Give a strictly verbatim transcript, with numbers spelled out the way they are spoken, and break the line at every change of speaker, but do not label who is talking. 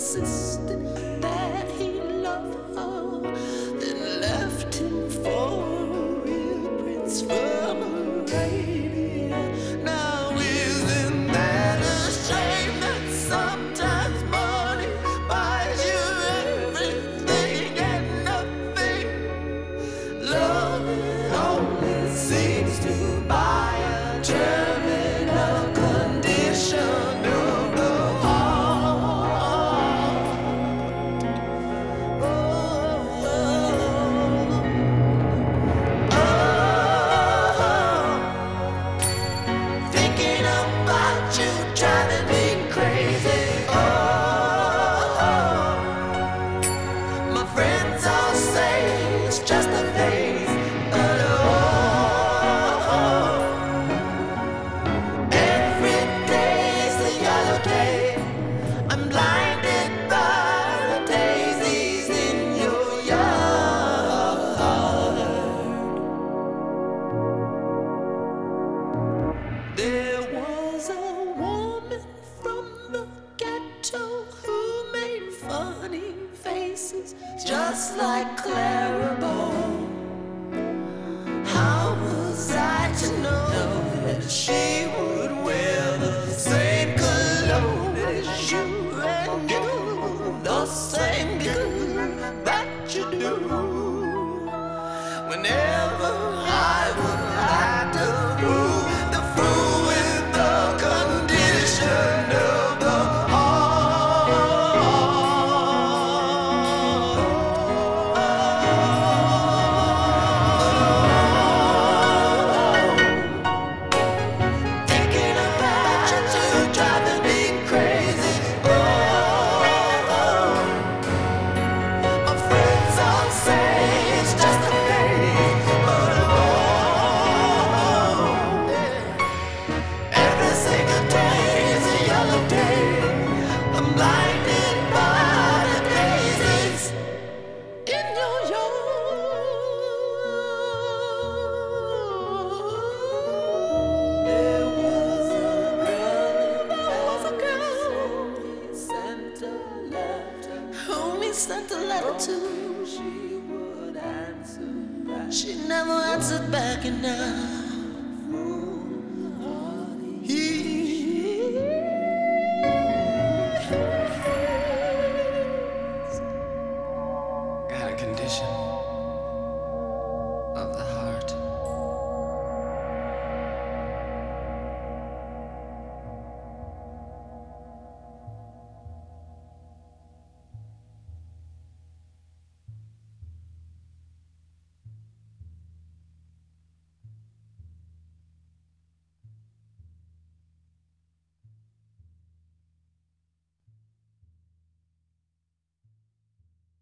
insisted that he loved her, then left him for a real prince from Arabia. Now isn't that a shame that sometimes money buys you everything and nothing? Love only seems to buy a terminal condition of the heart. Oh, oh, oh. Thinking about you driving me crazy. Oh, oh. My friends all say it's just a phase, but oh, every day's a yellow day. I'm blinded by the daisies in your yard. There was a woman from the ghetto who made funny faces, just like Clara Bow. How was I to know that she would wear the same cologne as you and you, the same girl that you do? Whenever I would act a fool, the fool with the condition of the thinking about you too, driving me crazy. Oh, my friends all say it's just a phase, but oh, every single day is a yellow day. I'm blinded by the daisies in your yard. There was a girl, there was a girl who sent a letter, whom he sent a letter to. She would answer back. She never answered back, and now